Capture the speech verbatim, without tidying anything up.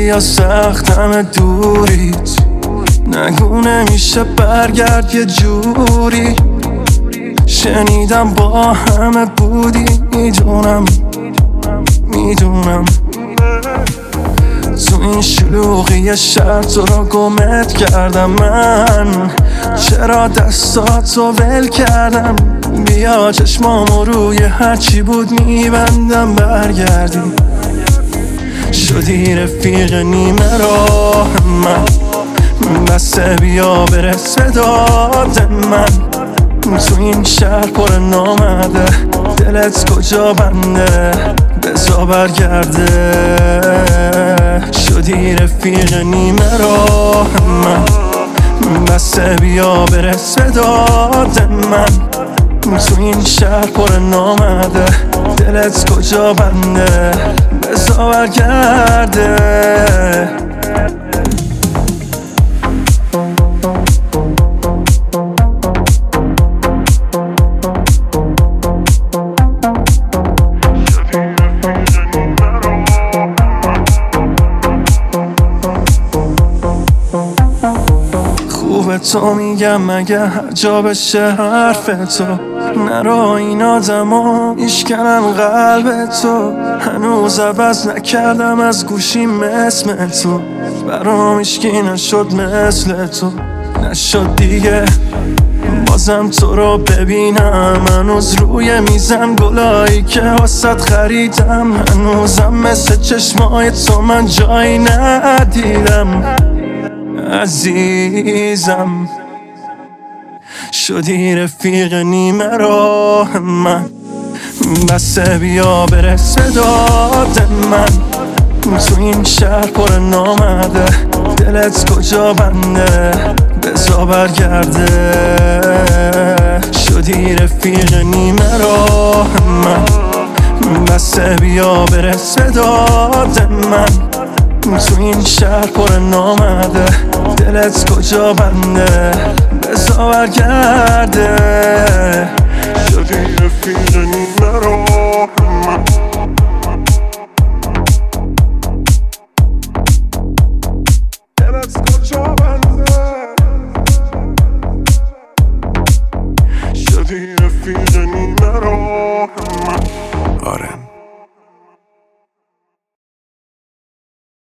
یا سختم دوریت، نگو نمیشه برگرد یه جوری. شنیدم با همه بودی، میدونم میدونم تو این شلوغی شهر تو رو گمت کردم من. چرا دستاتو ول کردم؟ بیا چشمامو روی هرچی بود میبندم برگردی. شدی رفیق نیمه راه من، بسه بیا برس به داد من. تو این شهر پر نامده، دلت کجا بنده؟ بزا برگرده. شدی رفیق نیمه راه من، بسه بیا برس به داد من. تو این شهر پر نامده، دلت کجا بنده؟ بزا برگرده. خوبه تو میگم مگه هر جا بشه حرف تو، نرا این آدما میشکنن قلب تو. هنوز عوض نکردم از گوشیم اسم تو، برام هیچکی نشد مثل تو. نشد دیگه بازم تو رو ببینم، هنوز روی میزم گلایی که واسط خریدم. هنوزم مثل چشمای تو من جایی ندیدم عزیزم. شدی رفیق نیمه راه من، بسه بیا برس به داد من. تو این شهر پر نامده، دلت کجا بنده؟ بزا برگرده. شدی رفیق نیمه راه من، بسه بیا برس به داد من. تو این شهر پر نامده، دلت کجا بنده؟ بزا برگرده. شدی رفیق نیمه راه من،